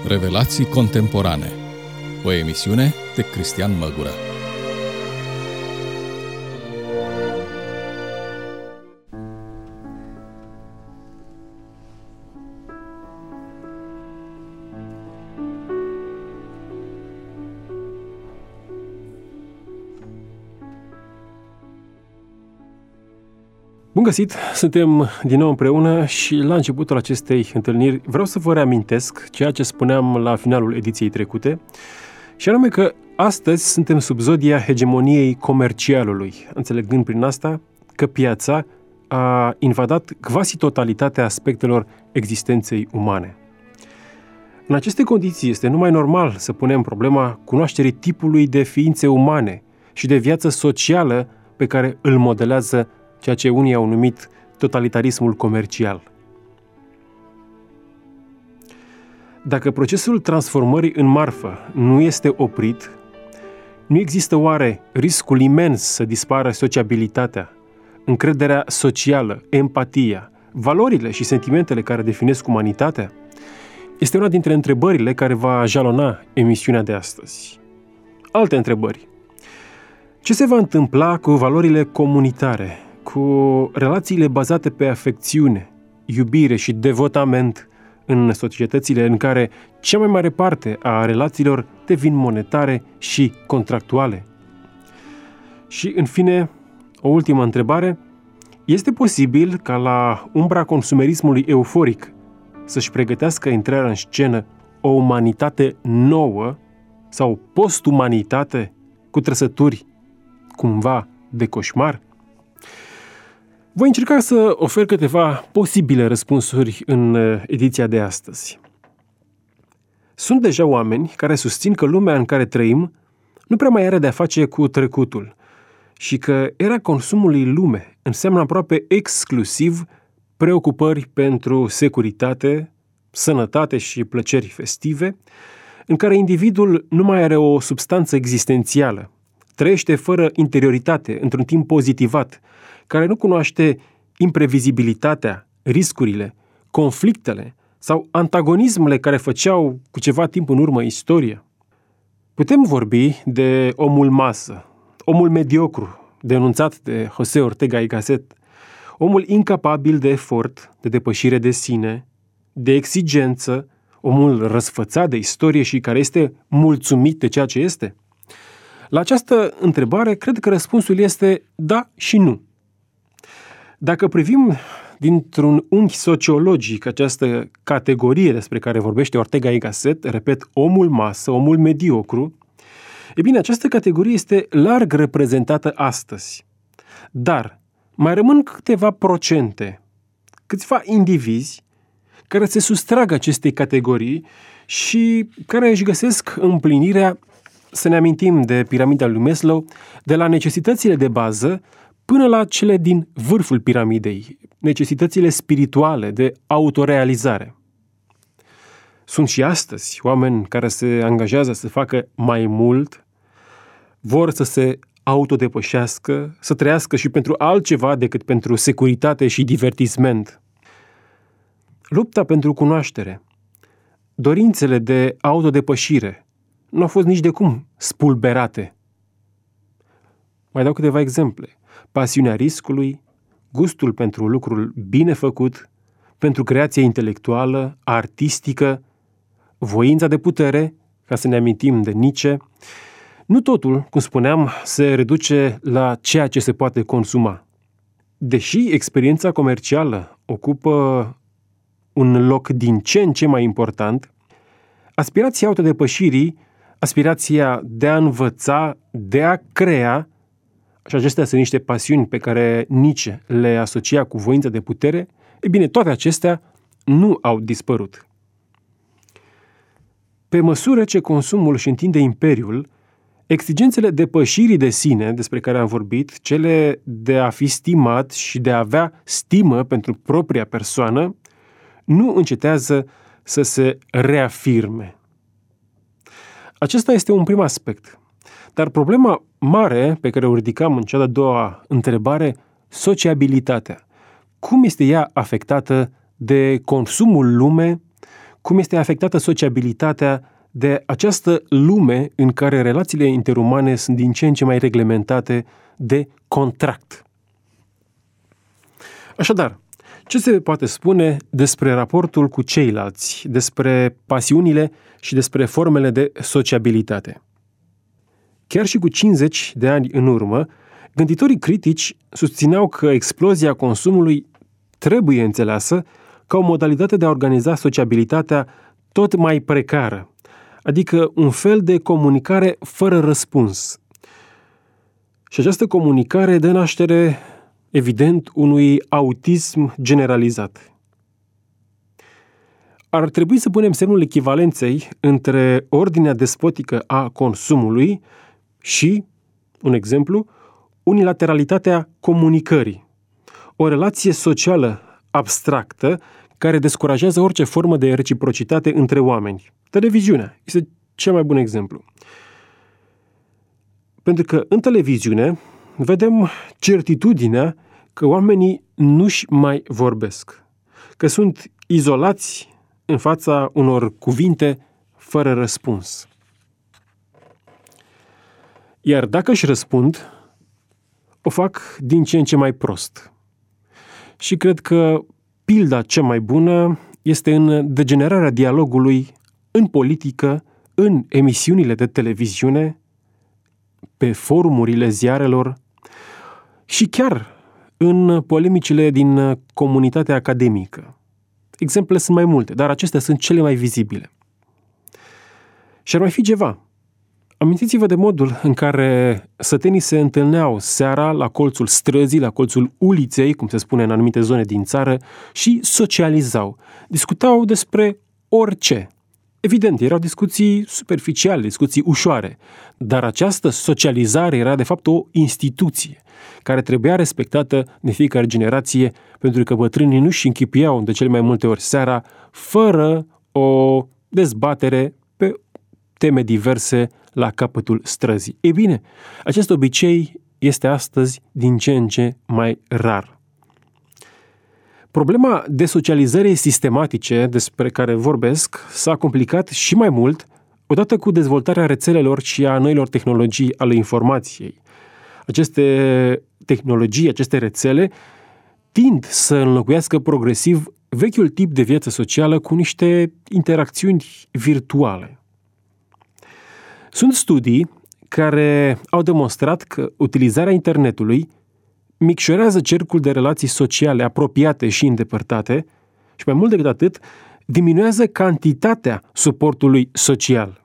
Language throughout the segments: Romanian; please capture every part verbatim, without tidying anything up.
Revelații contemporane. O emisiune de Cristian Măgură. Bun găsit! Suntem din nou împreună și la începutul acestei întâlniri vreau să vă reamintesc ceea ce spuneam la finalul ediției trecute, și anume că astăzi suntem sub zodia hegemoniei comercialului, înțelegând prin asta că piața a invadat quasi totalitatea aspectelor existenței umane. În aceste condiții este numai normal să punem problema cunoașterii tipului de ființe umane și de viață socială pe care îl modelează ceea ce unii au numit totalitarismul comercial. Dacă procesul transformării în marfă nu este oprit, nu există oare riscul imens să dispară sociabilitatea, încrederea socială, empatia, valorile și sentimentele care definesc umanitatea? Este una dintre întrebările care va jalona emisiunea de astăzi. Alte întrebări. Ce se va întâmpla cu valorile comunitare, cu relațiile bazate pe afecțiune, iubire și devotament în societățile în care cea mai mare parte a relațiilor devin monetare și contractuale? Și, în fine, o ultimă întrebare. Este posibil ca la umbra consumerismului euforic să-și pregătească intrarea în scenă o umanitate nouă sau postumanitate cu trăsături cumva de coșmar? Voi încerca să ofer câteva posibile răspunsuri în ediția de astăzi. Sunt deja oameni care susțin că lumea în care trăim nu prea mai are de-a face cu trecutul și că era consumului lume înseamnă aproape exclusiv preocupări pentru securitate, sănătate și plăceri festive, în care individul nu mai are o substanță existențială, trăiește fără interioritate, într-un timp pozitivat, care nu cunoaște imprevizibilitatea, riscurile, conflictele sau antagonismele care făceau cu ceva timp în urmă istoria. Putem vorbi de omul masă, omul mediocru, denunțat de José Ortega y Gasset, omul incapabil de efort, de depășire de sine, de exigență, omul răsfățat de istorie și care este mulțumit de ceea ce este? La această întrebare, cred că răspunsul este da și nu. Dacă privim dintr-un unghi sociologic această categorie despre care vorbește Ortega y Gasset, repet, omul masă, omul mediocru, e bine, această categorie este larg reprezentată astăzi. Dar mai rămân câteva procente, câțiva indivizi care se sustrag acestei categorii și care își găsesc împlinirea, să ne amintim de piramida lui Maslow, de la necesitățile de bază până la cele din vârful piramidei, necesitățile spirituale de autorealizare. Sunt și astăzi oameni care se angajează să facă mai mult, vor să se autodepășească, să trăiască și pentru altceva decât pentru securitate și divertisment. Lupta pentru cunoaștere, dorințele de autodepășire nu au fost nici de cum spulberate. Mai dau câteva exemple. Pasiunea riscului, gustul pentru lucrul bine făcut, pentru creație intelectuală, artistică, voința de putere, ca să ne amintim de Nietzsche. Nu totul, cum spuneam, se reduce la ceea ce se poate consuma. Deși experiența comercială ocupă un loc din ce în ce mai important, aspirația autodepășirii, aspirația de a învăța, de a crea, și acestea sunt niște pasiuni pe care Nietzsche le asocia cu voința de putere, e bine, toate acestea nu au dispărut. Pe măsură ce consumul își întinde imperiul, exigențele depășirii de sine, despre care am vorbit, cele de a fi stimat și de a avea stimă pentru propria persoană, nu încetează să se reafirme. Acesta este un prim aspect. Dar problema mare pe care o ridicam în cea de-a doua întrebare, sociabilitatea. Cum este ea afectată de consumul lume, cum este afectată sociabilitatea de această lume în care relațiile interumane sunt din ce în ce mai reglementate de contract. Așadar, ce se poate spune despre raportul cu ceilalți, despre pasiunile și despre formele de sociabilitate? Chiar și cu cincizeci de ani în urmă, gânditorii critici susțineau că explozia consumului trebuie înțeleasă ca o modalitate de a organiza sociabilitatea tot mai precară, adică un fel de comunicare fără răspuns. Și această comunicare dă naștere, evident, unui autism generalizat. Ar trebui să punem semnul echivalenței între ordinea despotică a consumului și, un exemplu, unilateralitatea comunicării, o relație socială abstractă care descurajează orice formă de reciprocitate între oameni. Televiziunea este cel mai bun exemplu. Pentru că în televiziune vedem certitudinea că oamenii nu-și mai vorbesc, că sunt izolați în fața unor cuvinte fără răspuns. Iar dacă își răspund, o fac din ce în ce mai prost. Și cred că pilda cea mai bună este în degenerarea dialogului în politică, în emisiunile de televiziune, pe forumurile ziarelor și chiar în polemicile din comunitatea academică. Exemple sunt mai multe, dar acestea sunt cele mai vizibile. Și ar mai fi ceva. Amintiți-vă de modul în care sătenii se întâlneau seara la colțul străzii, la colțul uliței, cum se spune în anumite zone din țară, și socializau. Discutau despre orice. Evident, erau discuții superficiale, discuții ușoare, dar această socializare era de fapt o instituție care trebuia respectată de fiecare generație, pentru că bătrânii nu și închipuiau de cele mai multe ori seara fără o dezbatere pe teme diverse la capătul străzii. Ei bine, acest obicei este astăzi din ce în ce mai rar. Problema desocializării sistematice despre care vorbesc s-a complicat și mai mult odată cu dezvoltarea rețelelor și a noilor tehnologii ale informației. Aceste tehnologii, aceste rețele tind să înlocuiască progresiv vechiul tip de viață socială cu niște interacțiuni virtuale. Sunt studii care au demonstrat că utilizarea internetului micșorează cercul de relații sociale apropiate și îndepărtate și, mai mult decât atât, diminuează cantitatea suportului social.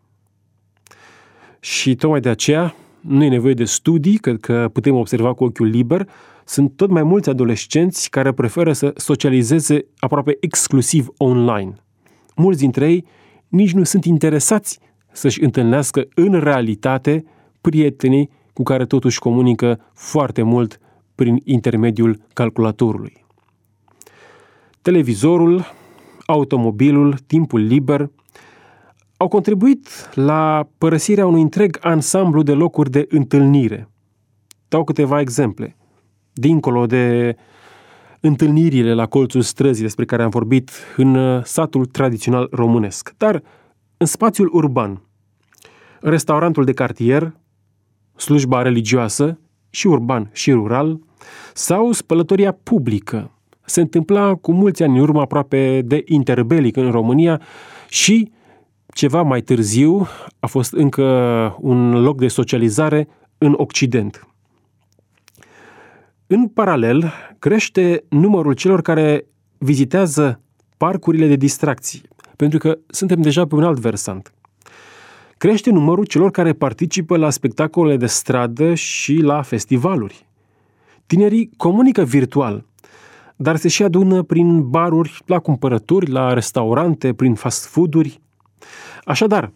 Și tocmai de aceea nu e nevoie de studii, cred că putem observa cu ochiul liber, sunt tot mai mulți adolescenți care preferă să socializeze aproape exclusiv online. Mulți dintre ei nici nu sunt interesați să-și întâlnească în realitate prietenii cu care totuși comunică foarte mult prin intermediul calculatorului. Televizorul, automobilul, timpul liber au contribuit la părăsirea unui întreg ansamblu de locuri de întâlnire. Dau câteva exemple. Dincolo de întâlnirile la colțul străzii despre care am vorbit în satul tradițional românesc, dar în spațiul urban, restaurantul de cartier, slujba religioasă, și urban și rural, sau spălătoria publică. Se întâmpla cu mulți ani în urmă, aproape de interbelic în România, și ceva mai târziu a fost încă un loc de socializare în Occident. În paralel, crește numărul celor care vizitează parcurile de distracție, pentru că suntem deja pe un alt versant. Crește numărul celor care participă la spectacolele de stradă și la festivaluri. Tinerii comunică virtual, dar se și adună prin baruri, la cumpărături, la restaurante, prin fast food-uri. Așadar,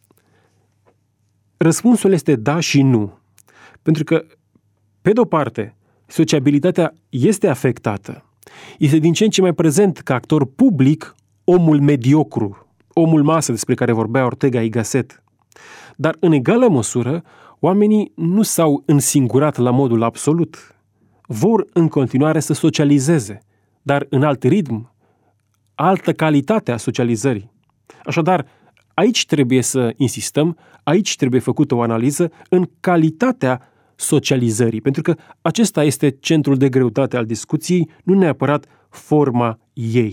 răspunsul este da și nu. Pentru că, pe de-o parte, sociabilitatea este afectată. Este din ce în ce mai prezent ca actor public omul mediocru, omul masă despre care vorbea Ortega y Gasset. Dar, în egală măsură, oamenii nu s-au însingurat la modul absolut. Vor în continuare să socializeze, dar în alt ritm, altă calitate a socializării. Așadar, aici trebuie să insistăm, aici trebuie făcută o analiză în calitatea socializării, pentru că acesta este centrul de greutate al discuției, nu neapărat forma ei.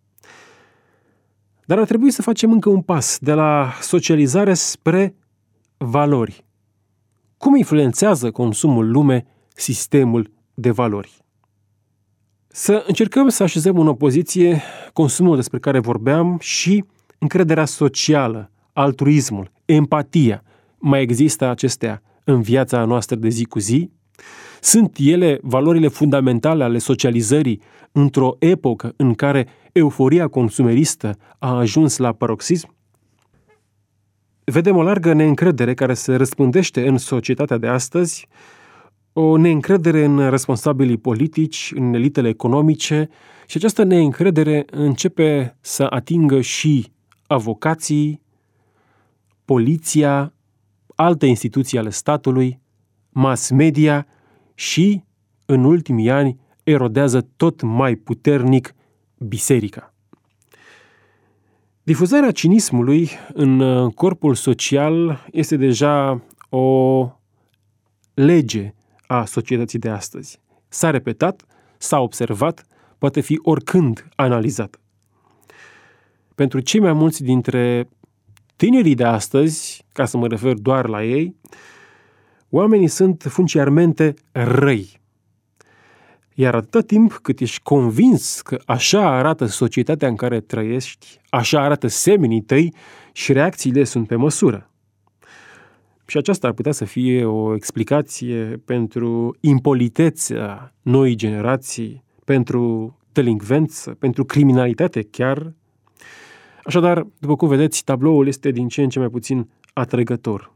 Dar ar trebui să facem încă un pas de la socializare spre valori. Cum influențează consumul lume sistemul de valori? Să încercăm să așezăm în opoziție consumul despre care vorbeam și încrederea socială, altruismul, empatia. Mai există acestea în viața noastră de zi cu zi? Sunt ele valorile fundamentale ale socializării într-o epocă în care euforia consumeristă a ajuns la paroxism? Vedem o largă neîncredere care se răspândește în societatea de astăzi, o neîncredere în responsabilii politici, în elitele economice, și această neîncredere începe să atingă și avocații, poliția, alte instituții ale statului, mass media și, în ultimii ani, erodează tot mai puternic biserica. Difuzarea cinismului în corpul social este deja o lege a societății de astăzi. S-a repetat, s-a observat, poate fi oricând analizat. Pentru cei mai mulți dintre tinerii de astăzi, ca să mă refer doar la ei, oamenii sunt funciarmente răi. Iar atâta timp cât ești convins că așa arată societatea în care trăiești, așa arată semenii tăi și reacțiile sunt pe măsură. Și aceasta ar putea să fie o explicație pentru impolitețea noii generații, pentru delincvență, pentru criminalitate chiar. Așadar, după cum vedeți, tabloul este din ce în ce mai puțin atrăgător.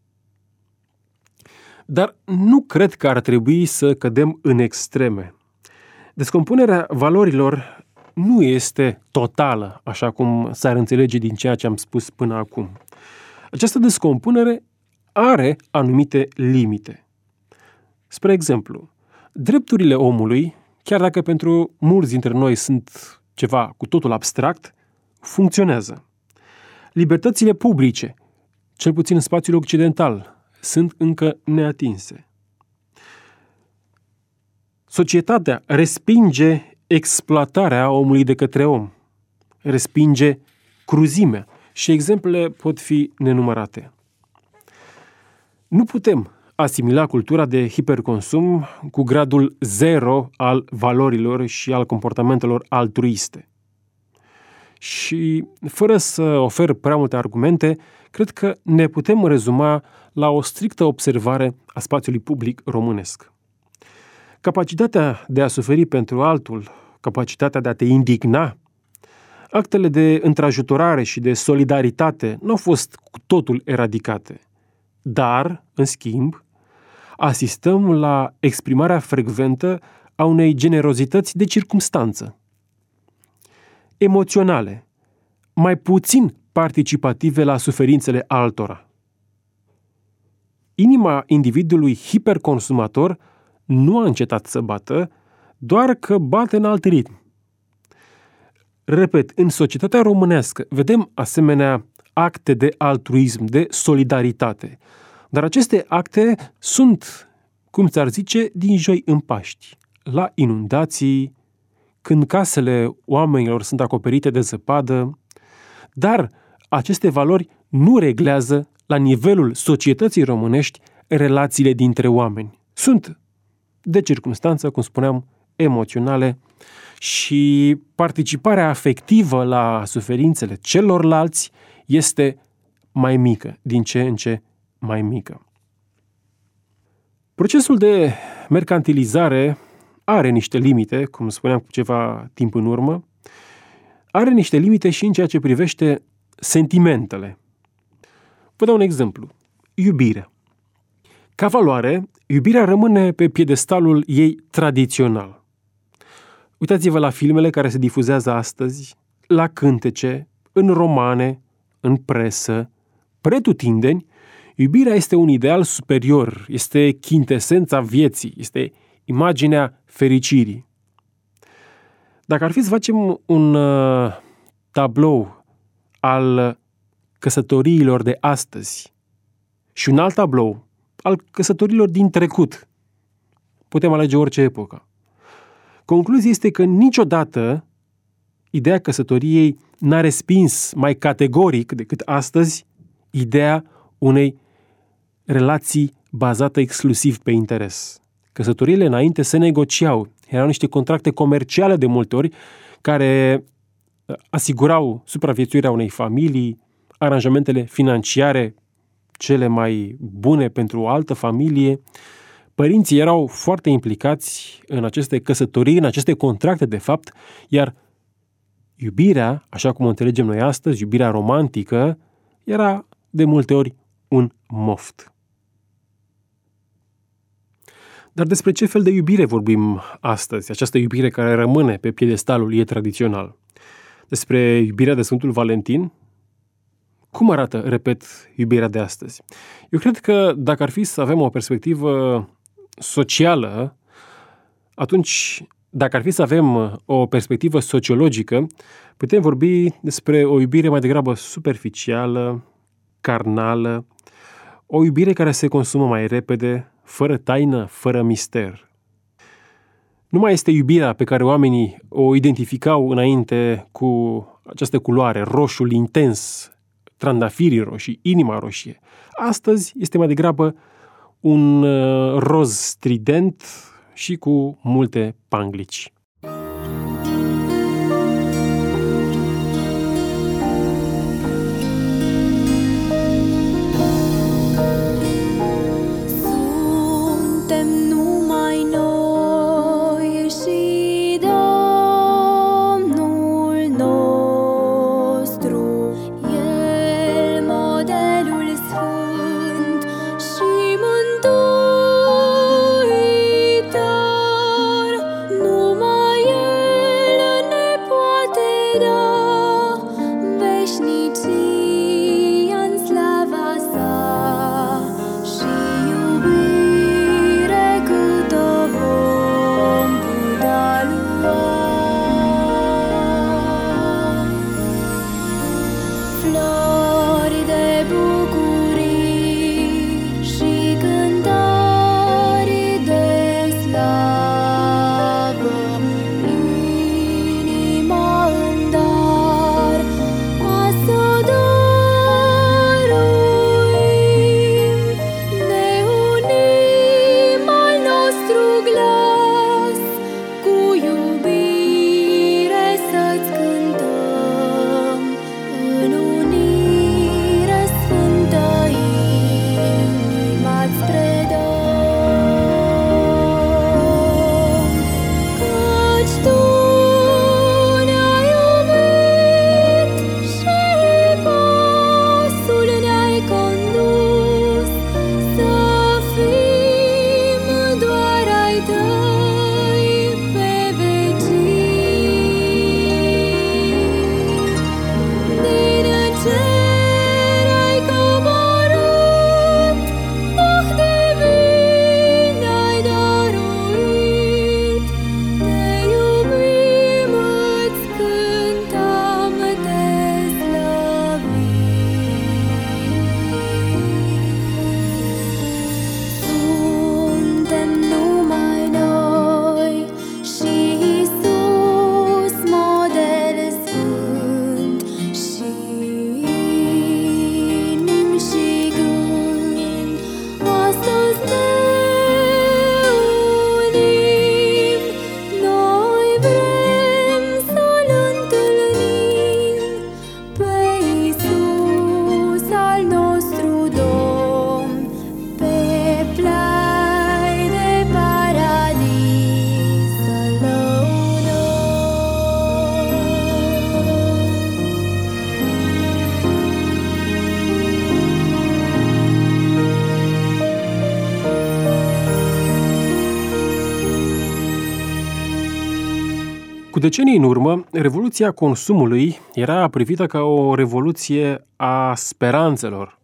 Dar nu cred că ar trebui să cădem în extreme. Descompunerea valorilor nu este totală, așa cum s-ar înțelege din ceea ce am spus până acum. Această descompunere are anumite limite. Spre exemplu, drepturile omului, chiar dacă pentru mulți dintre noi sunt ceva cu totul abstract, funcționează. Libertățile publice, cel puțin în spațiul occidental, sunt încă neatinse. Societatea respinge exploatarea omului de către om, respinge cruzimea și exemplele pot fi nenumărate. Nu putem asimila cultura de hiperconsum cu gradul zero al valorilor și al comportamentelor altruiste. Și, fără să ofer prea multe argumente, cred că ne putem rezuma la o strictă observare a spațiului public românesc. Capacitatea de a suferi pentru altul, capacitatea de a te indigna, actele de întrajutorare și de solidaritate nu au fost cu totul eradicate. Dar, în schimb, asistăm la exprimarea frecventă a unei generozități de circumstanță, emoționale, mai puțin participative la suferințele altora. Inima individului hiperconsumator nu a încetat să bată, doar că bate în alt ritm. Repet, în societatea românească vedem asemenea acte de altruism, de solidaritate. Dar aceste acte sunt, cum ți-ar zice, din joi în Paști, la inundații, când casele oamenilor sunt acoperite de zăpadă, dar aceste valori nu reglează la nivelul societății românești relațiile dintre oameni. Sunt, de circumstanță, cum spuneam, emoționale și participarea afectivă la suferințele celorlalți este mai mică, din ce în ce mai mică. Procesul de mercantilizare are niște limite, cum spuneam cu ceva timp în urmă, are niște limite și în ceea ce privește sentimentele. Vă dau un exemplu. Iubirea. Ca valoare, iubirea rămâne pe piedestalul ei tradițional. Uitați-vă la filmele care se difuzează astăzi, la cântece, în romane, în presă, pretutindeni, iubirea este un ideal superior, este chintesența vieții, este imaginea fericirii. Dacă ar fi să facem un uh, tablou al căsătoriilor de astăzi și un alt tablou al căsătoriilor din trecut. Putem alege orice epocă. Concluzia este că niciodată ideea căsătoriei n-a respins mai categoric decât astăzi ideea unei relații bazată exclusiv pe interes. Căsătoriile înainte se negociau. Erau niște contracte comerciale de multe ori care asigurau supraviețuirea unei familii, aranjamentele financiare cele mai bune pentru o altă familie. Părinții erau foarte implicați în aceste căsătorii, în aceste contracte de fapt, iar iubirea, așa cum o înțelegem noi astăzi, iubirea romantică, era de multe ori un moft. Dar despre ce fel de iubire vorbim astăzi? Această iubire care rămâne pe piedestalul ei tradițional. Despre iubirea de Sfântul Valentin? Cum arată, repet, iubirea de astăzi? Eu cred că dacă ar fi să avem o perspectivă socială, atunci, dacă ar fi să avem o perspectivă sociologică, putem vorbi despre o iubire mai degrabă superficială, carnală, o iubire care se consumă mai repede, fără taină, fără mister. Nu mai este iubirea pe care oamenii o identificau înainte cu această culoare, roșul intens, trandafirii roșii, inima roșie. Astăzi este mai degrabă un roz strident și cu multe panglici. Cu decenii în urmă, revoluția consumului era privită ca o revoluție a speranțelor.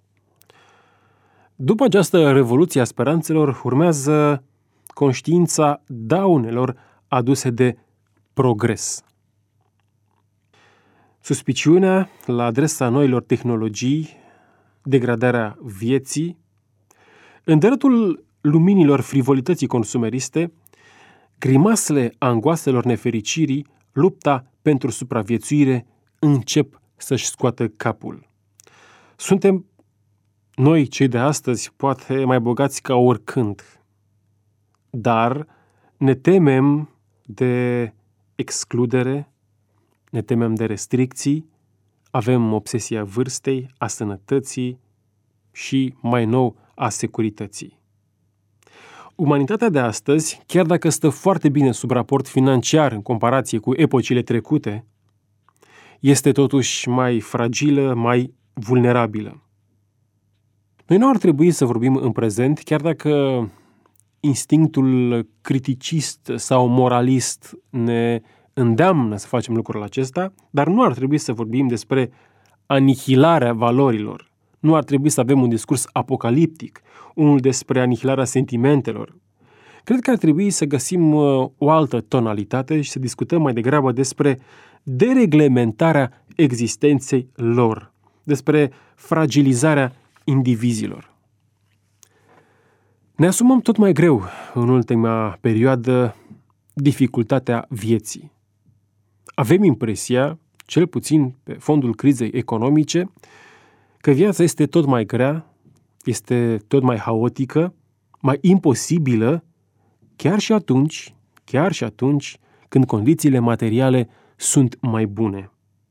După această revoluție a speranțelor urmează conștiința daunelor aduse de progres. Suspiciunea la adresa noilor tehnologii, degradarea vieții, în dărătul luminilor frivolității consumeriste, grimasele angoaselor nefericirii, lupta pentru supraviețuire încep să-și scoată capul. Suntem noi, cei de astăzi, poate mai bogați ca oricând, dar ne temem de excludere, ne temem de restricții, avem obsesia vârstei, a sănătății și, mai nou, a securității. Umanitatea de astăzi, chiar dacă stă foarte bine sub raport financiar în comparație cu epocile trecute, este totuși mai fragilă, mai vulnerabilă. Noi nu ar trebui să vorbim în prezent, chiar dacă instinctul criticist sau moralist ne îndeamnă să facem lucrul acesta, dar nu ar trebui să vorbim despre anihilarea valorilor. Nu ar trebui să avem un discurs apocaliptic, unul despre anihilarea sentimentelor. Cred că ar trebui să găsim o altă tonalitate și să discutăm mai degrabă despre dereglementarea existenței lor, despre fragilizarea indivizilor. Ne asumăm tot mai greu în ultima perioadă dificultatea vieții. Avem impresia, cel puțin pe fondul crizei economice, că viața este tot mai grea, este tot mai haotică, mai imposibilă, chiar și atunci, chiar și atunci când condițiile materiale sunt mai bune.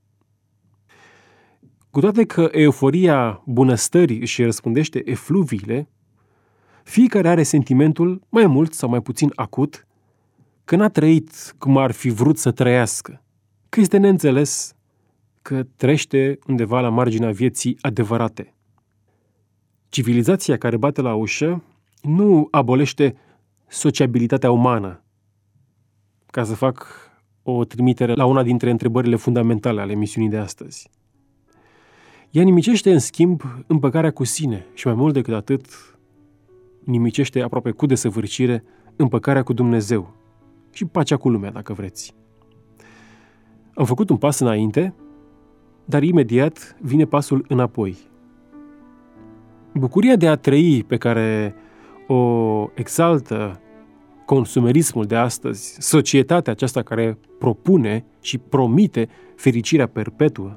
Cu toate că euforia bunăstării își răspândește efluviile, fiecare are sentimentul, mai mult sau mai puțin acut, că n-a trăit cum ar fi vrut să trăiască, că este neînțeles, că trăiește undeva la marginea vieții adevărate. Civilizația care bate la ușă nu abolește sociabilitatea umană, ca să fac o trimitere la una dintre întrebările fundamentale ale misiunii de astăzi. Ea nimicește, în schimb, împăcarea cu sine și, mai mult decât atât, nimicește aproape cu desăvârșire împăcarea cu Dumnezeu și pacea cu lumea, dacă vreți. Am făcut un pas înainte, dar imediat vine pasul înapoi. Bucuria de a trăi pe care o exaltă consumerismul de astăzi, societatea aceasta care propune și promite fericirea perpetuă,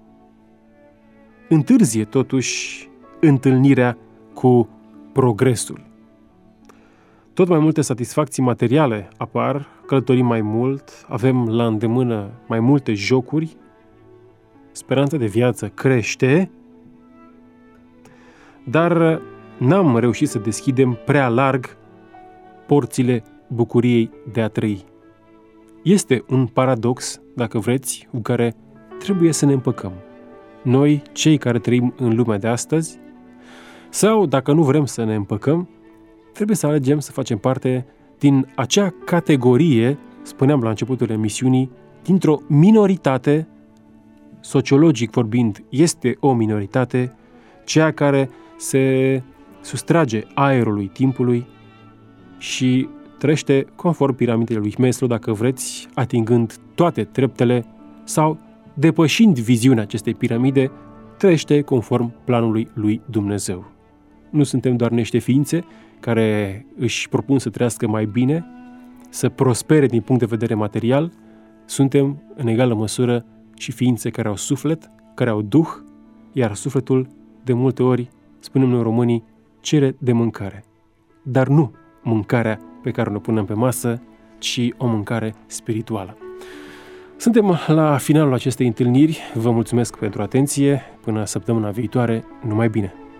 întârzie totuși întâlnirea cu progresul. Tot mai multe satisfacții materiale apar, călătorim mai mult, avem la îndemână mai multe jocuri, speranța de viață crește, dar n-am reușit să deschidem prea larg porțile bucuriei de a trăi. Este un paradox, dacă vreți, cu care trebuie să ne împăcăm. Noi, cei care trăim în lumea de astăzi, sau, dacă nu vrem să ne împăcăm, trebuie să alegem să facem parte din acea categorie, spuneam la începutul emisiunii, dintr-o minoritate, sociologic vorbind, este o minoritate, cea care se sustrage aerului timpului și trăiește conform piramidei lui Maslow, dacă vreți, atingând toate treptele sau depășind viziunea acestei piramide, trăiește conform planului lui Dumnezeu. Nu suntem doar niște ființe care își propun să trăiască mai bine, să prospere din punct de vedere material, suntem în egală măsură și ființe care au suflet, care au duh, iar sufletul, de multe ori, spunem noi românii, cere de mâncare. Dar nu mâncarea pe care o punem pe masă, ci o mâncare spirituală. Suntem la finalul acestei întâlniri. Vă mulțumesc pentru atenție. Până săptămâna viitoare, numai bine!